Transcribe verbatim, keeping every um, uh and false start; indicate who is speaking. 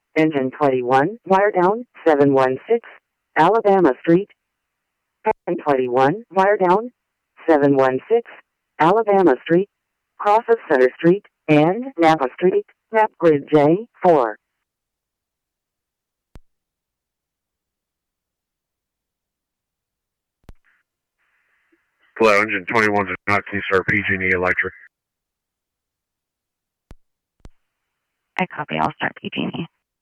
Speaker 1: Engine twenty-one, wire down, seven one six, Alabama Street. Engine twenty-one, wire down, seven one six, Alabama Street. Crosses Center Street and Napa Street, Map Grid J four.
Speaker 2: Hello, engine twenty-one is not T star P G and E Electric.
Speaker 3: I copy, I'll start P G and E.